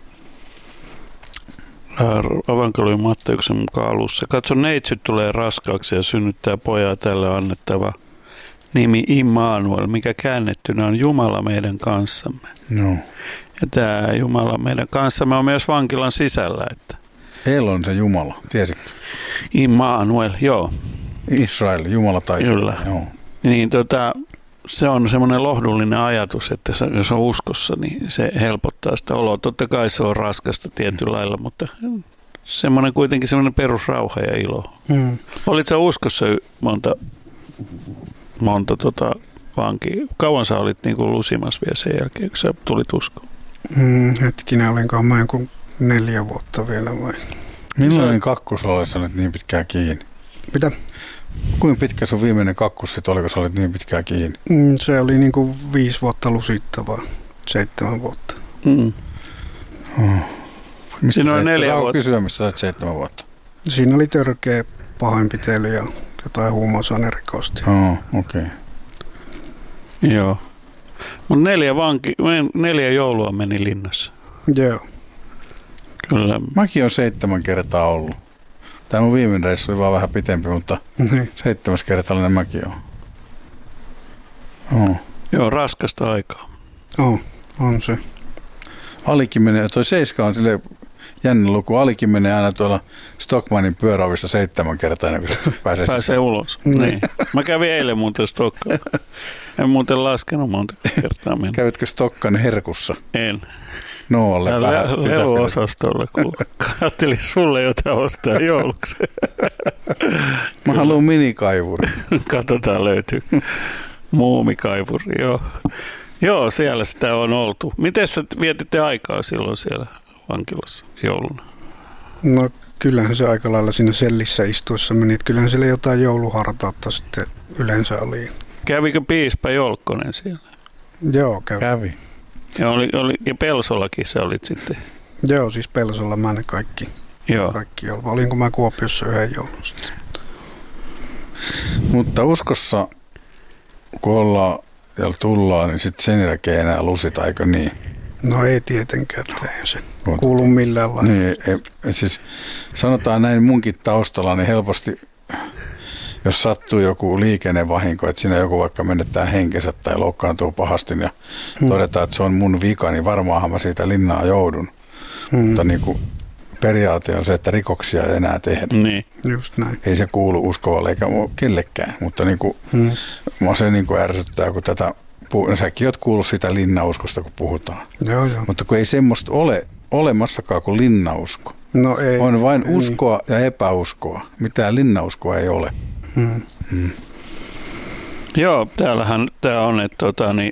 Avankalujen Matteuksen mukaan alussa. Katso, neitsyt tulee raskaaksi ja synnyttää pojaa, tälle annettava nimi Immanuel, mikä käännettynä on Jumala meidän kanssamme. No. Ja tämä Jumala meidän kanssamme on myös vankilan sisällä. Että El on se Jumala, tiesitkö? Immanuel, joo. Israel, Jumala tai kyllä. Joo. Niin se on semmoinen lohdullinen ajatus, että jos on uskossa, niin se helpottaa sitä oloa. Totta kai se on raskasta tietyllä lailla, mutta semmoinen kuitenkin semmoinen perusrauha ja ilo. Olitko uskossa monta vankia? Kauan sä olit niin kuin lusimassa vielä sen jälkeen, kun sä tulit uskoon? Hetkinen, olinkohan mä joku 4 vuotta vielä vai? Millainen kakkos olet, sä olet niin pitkään kiinni? Mitä? Kuinka pitkä sun viimeinen kakkos sit oli, kun sä olit niin pitkään kiinni? Se oli niin kuin 5 vuotta lusittavaa, 7 vuotta. Siinä oli 4 vuotta. Kysyä, missä sä olet 7 vuotta. Siinä oli törkeä pahoinpitely ja jotain huumausainerikosta. Okei. Joo. Mutta 4 joulua meni linnassa. Joo. Kyllä. Mäkin on 7 kertaa ollut. Tämä mun viimeinen reissu oli vaan vähän pitempi, mutta 7 kertallinen mäkin on. Joo, raskasta aikaa. On se. Alikin menee, toi 7 on silleen jännä luku. Alikin menee aina tuolla Stockmannin pyöräovista 7 kertaa, ennen kuin se pääsee ulos. Niin. Mä kävin eilen muuten Stockmannin. En muuten laskenut monta kertaa mennä. Kävitkö Stokkan herkussa? En. Noolle leluosastolla, kun ajattelin sulle jotain ostaa jouluksi. Mä haluan minikaivuri. Katsotaan löytyy. Muumikaivuri, joo. Joo, siellä sitä on oltu. Miten sä vietitte aikaa silloin siellä vankilassa jouluna? No kyllähän se aika lailla siinä sellissä istuessa meni. Kyllähän siellä jotain jouluhartautta sitten yleensä oli. Kävikö piispa Jolkkonen siellä? Joo, kävi. Ja Pelsollakin sä olit sitten? Joo, siis Pelsolla mä ne kaikki joulua. Olinko mä Kuopiossa 1 joulun sitten? Mutta uskossa, kun ollaan ja tullaan, niin sitten sen jälkeen enää lusita, eikö niin? No ei tietenkään, eihän se kuulu millään lailla. Niin, siis sanotaan näin munkin taustalla, niin helposti jos sattuu joku liikennevahinko, että siinä joku vaikka menettää henkensä tai loukkaantuu pahasti ja todetaan, että se on mun vika, niin varmaanhan mä siitä linnaan joudun. Mutta niin kuin periaate on se, että rikoksia ei enää tehdä. Niin. Just näin. Ei se kuulu uskovalle eikä kellekään, mutta niin kuin, se niin kuin ärsyttää, kun tätä, säkin oot kuullut sitä linnauskosta, kun puhutaan. Joo. Mutta kun ei semmoista ole olemassakaan kuin linnausko. No ei. On vain uskoa ja epäuskoa. Mitään linnauskoa ei ole. Joo, täällähän tämä on, että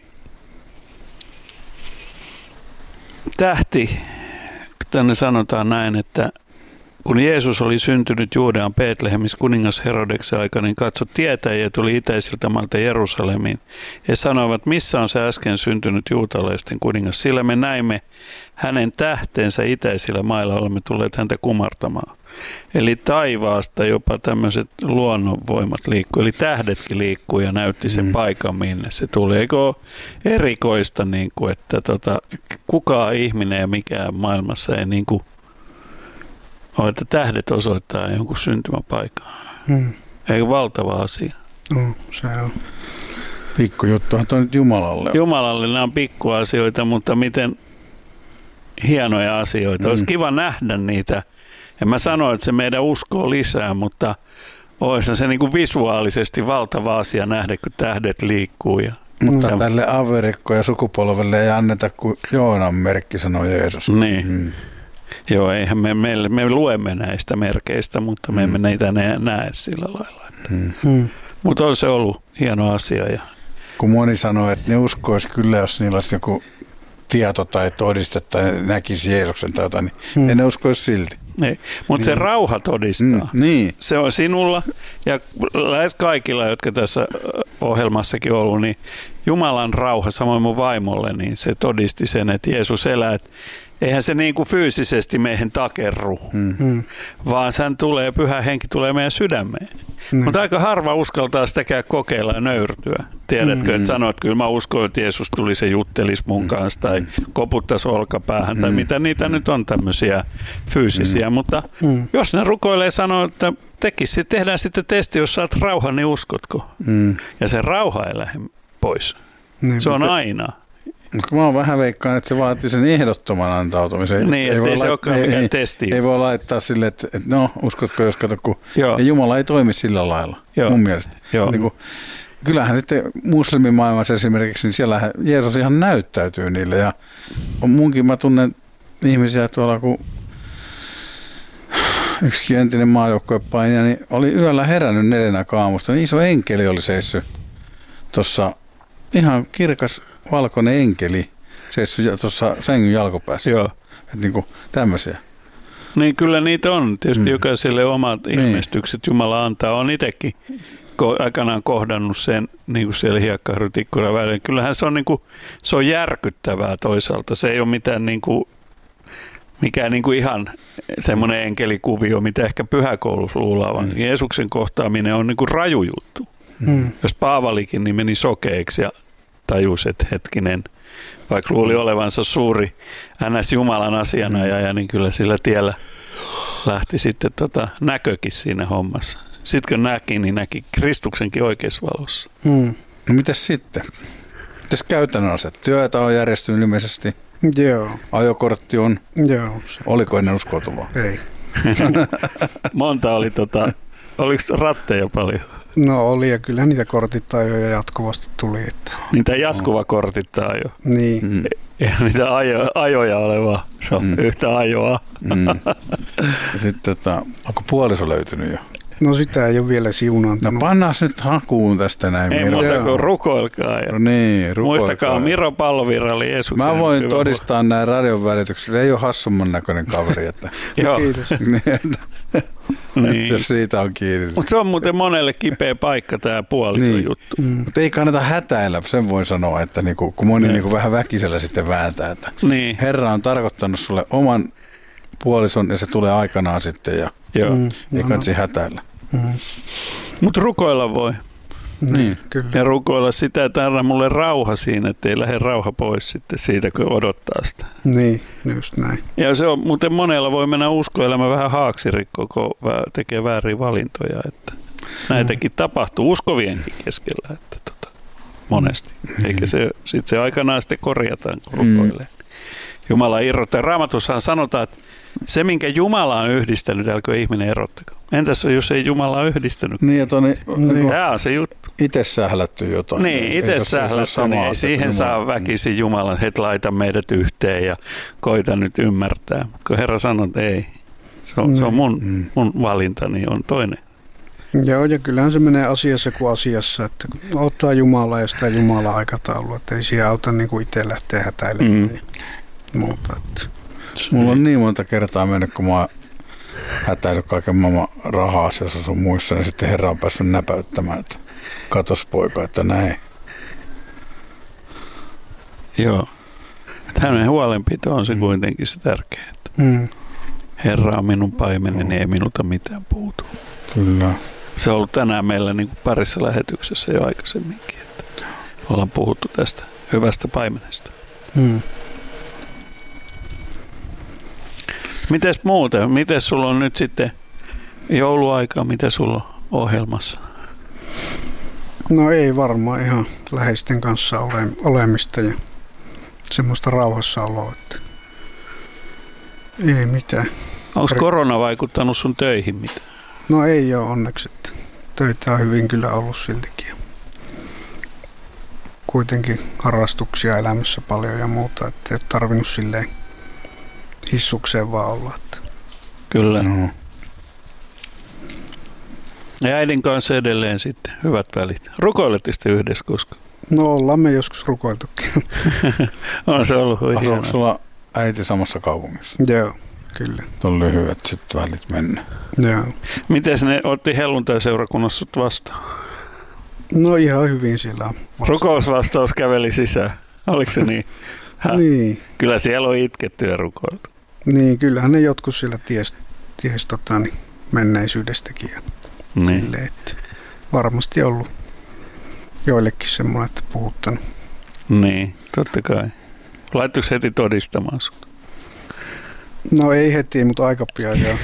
tähti, tänne sanotaan näin, että kun Jeesus oli syntynyt Juudean Betlehemissä kuningas Herodeksen aikana, niin katso, tietäjiä tuli itäisiltä maalta Jerusalemiin. He sanoivat, missä on se äsken syntynyt juutalaisten kuningas, sillä me näimme hänen tähteensä itäisillä mailla, olemme tulleet häntä kumartamaan. Eli taivaasta jopa tämmöiset luonnonvoimat liikkuu, eli tähdetkin liikkuu ja näytti sen paikan, minne se tuli. Eikö ole erikoista, niin kuin, että kukaan ihminen ja mikään maailmassa ei niin kuin että tähdet osoittaa jonkun syntymäpaikan. Eikö valtava asia? Se on. Pikkujuttuhan toi nyt Jumalalle. Jumalalle nämä on pikkuasioita, mutta miten hienoja asioita. Olisi kiva nähdä niitä. En mä sano, että se meidän uskoo lisää, mutta olisi se niin kuin visuaalisesti valtava asia nähdä, kun tähdet liikkuu. Mutta tälle averikko ja sukupolvelle ei anneta kuin Joonan merkki, sanoi Jeesus. Niin. Joo, eihän me luemme näistä merkeistä, mutta me emme näitä näe sillä lailla. Mutta on se ollut hieno asia. Ja kun moni sanoo, että ne uskoisi kyllä, jos niillä olisi joku tieto tai todiste tai näkisi Jeesuksen tai jotain, niin ne uskoisi silti. Mutta se rauha todistaa. Se on sinulla ja lähes kaikilla, jotka tässä ohjelmassakin on ollut, niin Jumalan rauha, samoin mun vaimolle, niin se todisti sen, että Jeesus elää. Eihän se niin kuin fyysisesti meihin takerru, vaan hän tulee, Pyhä Henki tulee meidän sydämeen. Mutta aika harva uskaltaa sitäkään kokeilla ja nöyrtyä. Tiedätkö, että sanoit, että kyllä mä uskon, että Jeesus tuli se juttelisi mun kanssa tai koputtaisi olkapäähän tai mitä niitä nyt on tämmöisiä fyysisiä. Mutta jos ne rukoilee sanoa, että tehdään sitten testi, jos saat rauhan, niin uskotko? Ja se rauha ei lähde pois. Se on aina. Mutta mä oon vähän veikkaan, että se vaatii sen ehdottoman antautumisen. Niin, ettei se olekaan mikään testi. Ei voi laittaa silleen, että no, uskotko jos kato, kun Jumala ei toimi sillä lailla, mun mielestä. Niin kuin, kyllähän sitten muslimimaailmassa esimerkiksi, niin siellä Jeesus ihan näyttäytyy niille. Ja munkin mä tunnen ihmisiä tuolla, kun yksikin entinen maajoukkuepainija, niin oli yöllä herännyt 4 aamusta, niin iso enkeli oli seissyt tuossa, ihan kirkas valkoinen enkeli seissyt tuossa sängyn jalkopäässä. Että niin kuin tämmöisiä. Niin kyllä niitä on. Tietysti jokaiselle omat ilmestykset Jumala antaa. On itsekin aikanaan kohdannut sen niin kuin siellä hiekkarytikkuran välillä. Kyllähän se on, niin kuin, se on järkyttävää toisaalta. Se ei ole mitään niin kuin, mikään niin kuin ihan semmoinen enkelikuvio, mitä ehkä pyhäkoulussa luullaan, vaan Jeesuksen kohtaaminen on niin kuin raju juttu. Jos Paavalikin niin meni sokeeksi ja tajusi, että hetkinen, vaikka luuli olevansa suuri NS-Jumalan asianajaja, niin kyllä sillä tiellä lähti sitten näkökin siinä hommassa. Sitten kun näki, niin näki Kristuksenkin oikeassa valossa. No mitäs sitten? Mitäs käytännön asiat? Työtä on järjestynyt ilmeisesti. Joo. Ajokortti on. Joo. Oliko ennen uskoutuvaa? Ei. Monta oli, oliko ratteja paljon? No oli, ja kyllä niitä kortittajoja jatkuvasti tuli. Että. Niitä jatkuva kortittajo. Niin. Ei niitä ajoja ole vaan, se on yhtä ajoa. Ja sitten onko puoliso löytynyt jo? No sitä ei ole vielä siunaantunut. No pannaan nyt hakuun tästä näin. Ei muuta kuin rukoilkaa. No niin, rukoilkaa. Muistakaa Miro Pallovirra oli Jeesuksen. Mä voin todistaa näin radion välityksellä. Ei ole hassumman näköinen kaveri. Että. Joo. Kiitos. Niin. Jos siitä on kiinni. Mutta se on muuten monelle kipeä paikka tämä puolison juttu. Mutta ei kannata hätäillä, sen voi sanoa, että niinku, kun moni niinku vähän väkisellä sitten vääntää. Että Herra on tarkoittanut sulle oman puolison ja se tulee aikanaan sitten ja ei kannata hätäillä. Mutta rukoilla voi. Niin, kyllä. Ja rukoilla sitä, että anna mulle rauha siinä, ettei lähde rauha pois sitten siitä, kun odottaa sitä. Niin, just näin. Ja se on, muuten monella voi mennä uskoelämä vähän haaksirikkoon, kun tekee vääriä valintoja. Että näitäkin tapahtuu uskovienkin keskellä, että monesti. Eikä se aikanaan sitten korjataan, kun rukoilee. Jumala irrottaa. Raamatussahan sanotaan, että se, minkä Jumala on yhdistänyt, älkö ihminen erottako. Entäs jos ei Jumala ole yhdistänyt? Niin, tämä on se juttu. Itse sählätty jotain. Niin, itse sählätty, niin siihen saa väkisin Jumala, että laita meidät yhteen ja koita nyt ymmärtää. Kun Herra sanoo, että ei, se on mun valintani, on toinen. Joo, ja kyllähän se menee asiassa kuin asiassa, että ottaa Jumalaa ja sitä Jumalan aikataulua, että ei siihen auta niin kuin itse lähteä hätäilemään ja muuta. Että. Mulla on niin monta kertaa mennyt, kun mä oon hätäillyt kaiken maailman rahaa asiassa sun muissa, niin sitten Herra on päässyt näpäyttämään, että katos poika, että näin. Joo. Hänen huolenpito on se kuitenkin se tärkeä, että Herra on minun paimeneni, ei minulta mitään puutu. Kyllä. Se on ollut tänään meillä niin kuin parissa lähetyksessä jo aikaisemminkin, että ollaan puhuttu tästä hyvästä paimenesta. Mites muuten? Miten sulla on nyt sitten jouluaikaa? Mitä sulla on ohjelmassa? No ei varmaan ihan läheisten kanssa olemista ja semmoista rauhassaoloa, että ei mitään. Onko korona vaikuttanut sun töihin mitään? No ei ole onneksi, että töitä on hyvin kyllä ollut siltikin. Kuitenkin harrastuksia elämässä paljon ja muuta, että ei ole tarvinnut silleen hissukseen vaan olla. Että. Kyllä. Ja äidin kanssa edelleen sitten hyvät välit. Rukoilette sitten yhdessä koska? No ollaan me joskus rukoiltukin. On se ollut hienoa. Asuuko sulla äiti samassa kaupungissa? Joo, kyllä. On lyhyet sitten välit mennä. Joo. Miten ne otti helluntai-seurakunnassa sut vastaan? No ihan hyvin siellä on vastaan. Rukousvastaus käveli sisään. Oliko se niin? Niin. Kyllä siellä on itketty ja rukoiltu. Niin, kyllähän ne jotkut siellä ties menneisyydestäkin. Ja niin. silleen, että varmasti ollut joillekin semmoinen, että puhuttanut. Niin, totta kai. Laittuiko heti todistamaan sut? No ei heti, mutta aika pian joo.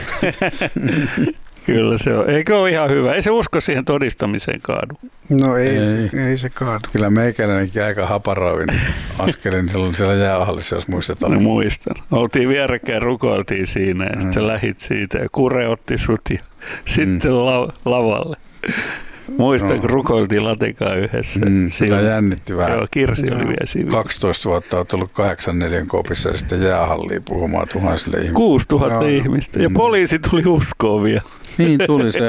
Kyllä se on. Eikö ole ihan hyvä? Ei se usko siihen todistamiseen kaadu. No ei se kaadu. Kyllä meikäläinenkin aika haparoivin askelin silloin siellä jäähallissa, jos muistetaan. No muistan. Oltiin vierekkäin, rukoiltiin siinä ja sitten sä lähit siitä ja Kure otti sut ja sitten lavalle. Muistan, kun rukoiltiin latikaa yhdessä. Kyllä jännitti vähän. Joo, Kirsi oli vielä siinä. 12 vuotta on tullut 8-4 kopissa ja sitten jäähalliin puhumaan tuhansille ihmisille. 6000 ihmistä ja poliisi tuli uskoon vielä. Niin tuli se.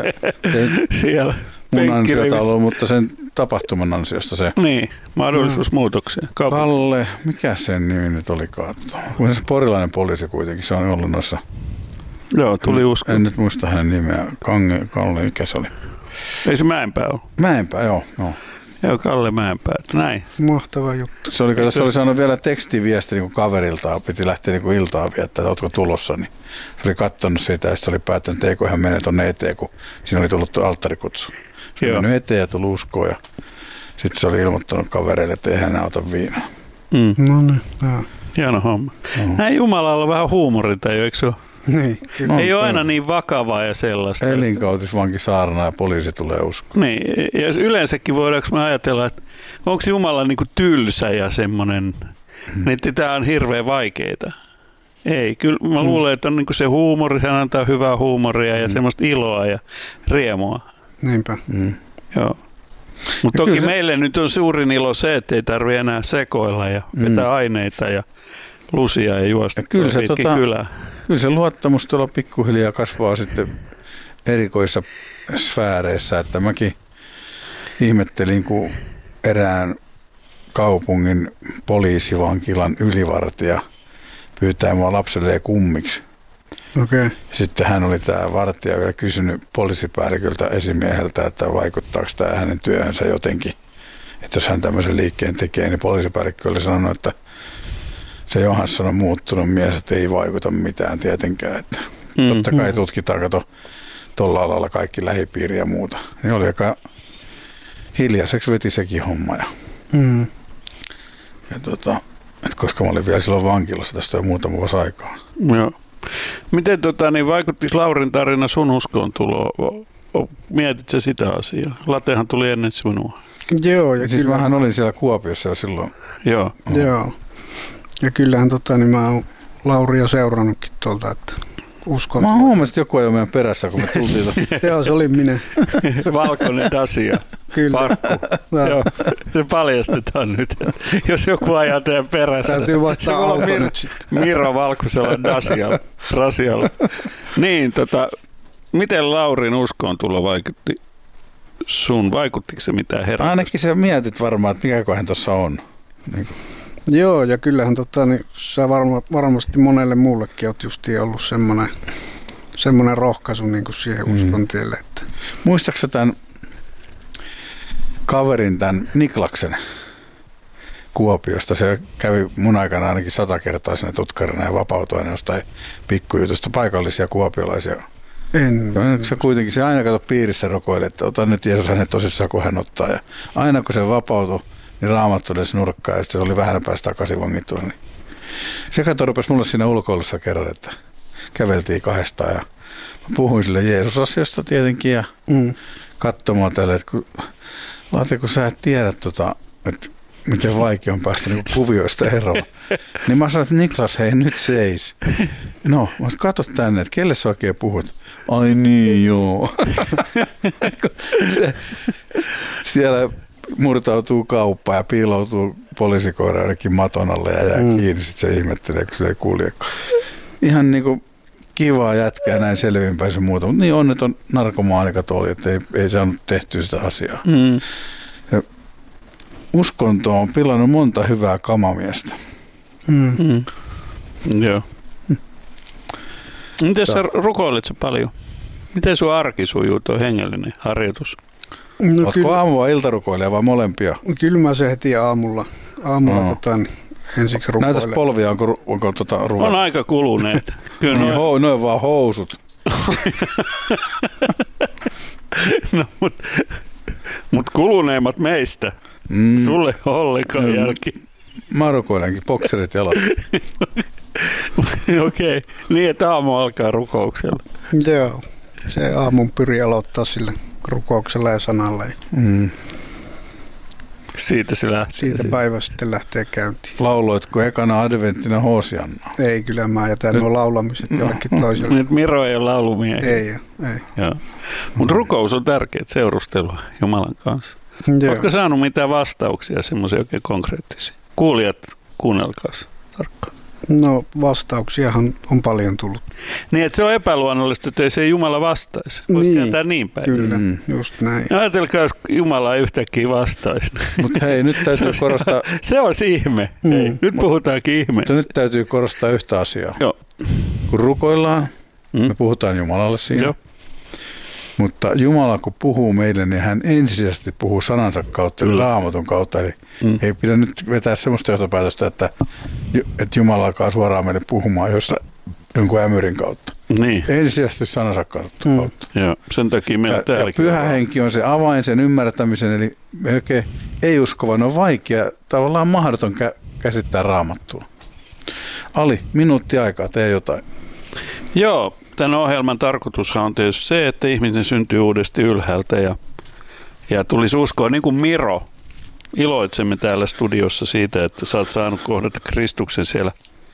Siellä mun ansiota ollut, mutta sen tapahtuman ansiosta se. Niin, mahdollisuusmuutoksia. Kalle, mikä sen nimi nyt olikaan? Se porilainen poliisi kuitenkin, se on ollut noissa. Joo, tuli uskoon. En nyt muista hänen nimeä. Kalle, mikä se oli? Ei se Mäenpää ole. Mäenpää, joo. Joo, Kalle Mäenpää, näin. Mahtava juttu. Se oli saanut vielä tekstiviesti niin kaverilta, piti lähteä niin iltaa viettää, että ootko tulossa, niin se oli katsonut siitä ja se oli päättänyt, että eikö hän mene tuonne eteen, kun siinä oli tullut alttarikutsu. Se oli mennyt eteen ja tullut uskoon ja sitten se oli ilmoittanut kavereille, että ei hän auta viinaa. No niin, joo. Hieno homma. Näin Jumalalla on vähän huumorintajua, eikö se ole? Niin, no, ei ole aina niin vakavaa ja sellaista. Elinkautisvanki saarna ja poliisi tulee uskoon. Niin, ja yleensäkin voidaanko me ajatella, että onko Jumala niin kuin tylsä ja semmoinen, että tämä on hirveän vaikeaa. Ei, kyllä mä luulen, että on niin kuin se huumori, se antaa hyvää huumoria ja semmoista iloa ja riemua. Niinpä. Joo. Mutta toki meille nyt on suurin ilo se, että ei tarvitse enää sekoilla ja vetää aineita ja lusia ja juosta pitkin kylää. Kyllä se luottamus tuolla pikkuhiljaa kasvaa sitten erikoissa sfääreissä, että mäkin ihmettelin, kun erään kaupungin poliisivankilan ylivartija pyytää mua lapselleen kummiksi. Okay. Sitten hän oli tämä vartija vielä kysynyt poliisipäälliköltä esimieheltä, että vaikuttaako tämä hänen työhönsä jotenkin. Että jos hän tämmöisen liikkeen tekee, niin poliisipäällikkö oli sanonut, että se Johansson on muuttunut mies, että ei vaikuta mitään tietenkään. Että totta kai tutkitaan, tuolla alalla kaikki lähipiiri ja muuta. Niin oli aika hiljaiseksi veti sekin homma. Ja koska mä olin vielä silloin vankilassa, tästä jo muutama vuosi aikaa. Joo. Miten niin vaikuttisi Laurin tarina sun uskoon tuloon? mietit sä sitä asiaa? Latehan tuli ennen sinua. Joo. Ja siis mähän olin siellä Kuopiossa jo silloin. Joo. Joo. Ja kyllähän niin mä oon Lauria seurannutkin tuolta, että uskon. Mä huomasin, että joku ei ole meidän perässä, kun me tultiin. Joo, se oli minä. Valkoinen Dacia. Kyllä. Joo, se paljastetaan nyt. Jos joku ajaa teidän perässä. Täytyy vaihtaa auto nyt sitten. Miro valkoisella Dacialla. Niin, miten Laurin uskoon tulla vaikutti sun? Vaikuttiko se mitään herätystä? Ainakin sä mietit varmaan, että mikäköhän tuossa on. Niin. Joo, ja kyllähän niin sä varmasti monelle muullekin oot justiin ollut semmoinen rohkaisu niin kuin siihen uskontielle. Että. Muistaaksä tämän kaverin, tämän Niklaksen Kuopiosta? Se kävi mun aikana ainakin 100 kertaa sinne tutkarina ja vapautui aina jostain pikkujutusta, paikallisia kuopiolaisia. Se kuitenkin, se aina kato piirissä rokoili, että ota nyt Jeesus hänet tosissaan, kun hän ottaa. Ja aina kun se vapautui, niin Raamattu edes nurkkaan ja sitten se oli vähän päästä takaisin vangittua. Niin. Se rupesi mulle siinä ulkoilussa kerran, että käveltiin kahdestaan ja mä puhuin sille Jeesus-asiasta tietenkin ja katsomaan tälle, että kun sä et tiedä, että miten vaikea on päästä niin kuvioista eroon. Niin mä sanoin, että Niklas, hei nyt seis. No, mä katso tänne, että kelle sä oikein puhut? Ai niin, joo. Siellä murtautuu kauppa ja piiloutuu poliisikoira ainakin maton alle ja jää kiinni. Sitten se ihmettelee, kun se ei kulje. Ihan niin kuin kivaa jätkää näin selvinpäin se muuta. Mutta niin onneton narkomaanikat oli, että ei saanut tehtyä sitä asiaa. Ja uskonto on pilannut monta hyvää kamamiestä. Joo. Miten sä rukoilit sä paljon? Miten sun arki sujuu, tuo hengellinen harjoitus? No, ootko aamu- vai iltarukoilija vai molempia? Kyllä mä se heti aamulla ensiksi rukoilen. Näytäs polvia, onko rukoilu? On aika kuluneet. Kyllä niin, noin vaan housut. No, mut kuluneemmat meistä. Sulle ollenkaan jälki. Mä rukoilenkin, bokserit jalat. Okei, niin että aamu alkaa rukouksella. Joo, se aamun pyri aloittaa sille rukouksella ja sanalla. Siitä se lähtee. Siitä päivä sitten lähtee käyntiin. Lauloitko ekana adventtina Hoosiannaa? Ei, kyllä mä jätän nuo laulamiset jollekin toiselle. Nyt Miro ei ole laulumiehiä. Ei. Mutta rukous on tärkeää seurustelua Jumalan kanssa. Joo. Oletko saanut mitään vastauksia, semmoisia oikein konkreettisia? Kuulijat, kuunnelkaas tarkkaan. No vastauksiahan on paljon tullut. Niin, että se on epäluonnollista, että ei se Jumala vastaisi. Voisi kääntää niin päin. Kyllä, just näin. Ajatelkaa, jos Jumala yhtäkkiä vastaisi. Mutta hei, nyt täytyy korostaa... Se on ihme. Hei, nyt puhutaankin ihme. Mutta nyt täytyy korostaa yhtä asiaa. Joo. Kun rukoillaan, me puhutaan Jumalalle siinä. Joo. Mutta Jumala, kun puhuu meille, niin hän ensisijaisesti puhuu sanansa kautta, eli Raamatun kautta. Eli ei pidä nyt vetää sellaista johtopäätöstä, että Jumala alkaa suoraan meille puhumaan jonkun ämyrin kautta. Niin. Ensisijaisesti sanansa kautta. Joo, sen takia meillä täälläkin. Pyhä henki on se avain sen ymmärtämisen, eli ei-uskovan on vaikea, tavallaan mahdoton käsittää Raamattua. Ali, minuutti aikaa, tee jotain. Joo. Tämän ohjelman tarkoitushan on tietysti se, että ihminen syntyy uudesti ylhäältä ja tulisi uskoa, niin kuin Miro. Iloitsemme täällä studiossa siitä, että sä oot saanut kohdata Kristuksen siellä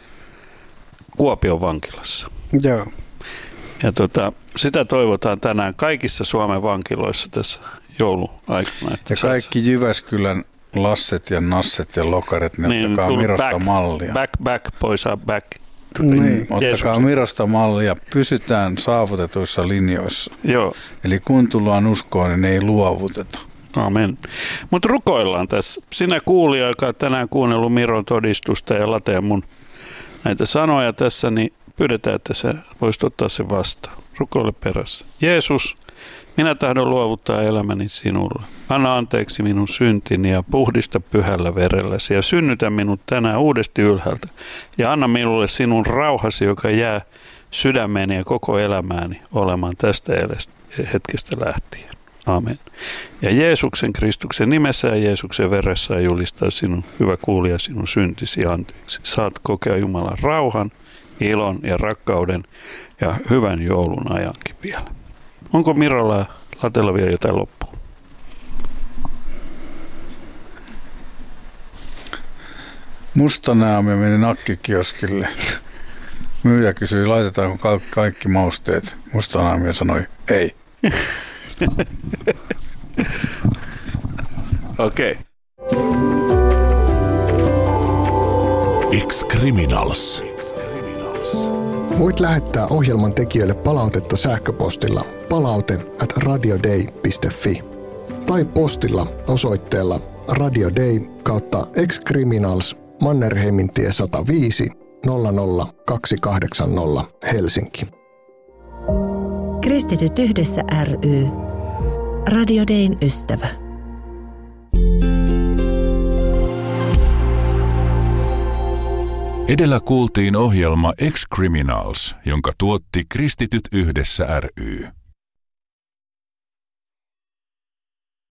Kuopion vankilassa. Joo. Ja sitä toivotaan tänään kaikissa Suomen vankiloissa tässä jouluaikana. Ja kaikki Jyväskylän Lasset ja Nasset ja Lokaret, ne niin, ottakaa Mirosta mallia. Back, poisa back. Niin. Ottakaa Mirosta mallia, pysytään saavutetuissa linjoissa. Joo. Eli kun tullaan uskoon, niin ei luovuteta. Amen. Mutta rukoillaan tässä. Sinä kuulija, joka on tänään kuunnellut Miron todistusta ja latea mun näitä sanoja tässä, niin pyydetään, että sä voisit ottaa sen vastaan. Rukoile perässä. Jeesus, minä tahdon luovuttaa elämäni sinulle. Anna anteeksi minun syntini ja puhdista pyhällä verelläsi ja synnytä minut tänään uudesti ylhäältä. Ja anna minulle sinun rauhasi, joka jää sydämeeni ja koko elämääni olemaan tästä hetkestä lähtien. Amen. Ja Jeesuksen Kristuksen nimessä ja Jeesuksen veressä julistaa sinun, hyvä kuulija, sinun syntisi anteeksi. Saat kokea Jumalan rauhan, ilon ja rakkauden ja hyvän joulun ajankin vielä. Onko Mirolla Latella vielä jotain loppuun. Mustanäämi meni nakkikioskille. Myyjä kysyi, laitetaanko kaikki mausteet. Mustanäämi sanoi, ei. Okei. Ex-Criminals. Voit lähettää ohjelman tekijöille palautetta sähköpostilla palaute@radiodei.fi tai postilla osoitteella radiodei/Ex-Criminals Mannerheimintie 105 00280 Helsinki. Kristityt yhdessä ry. Radio Dayn ystävä. Edellä kuultiin ohjelma Ex-Criminals, jonka tuotti Kristityt yhdessä ry.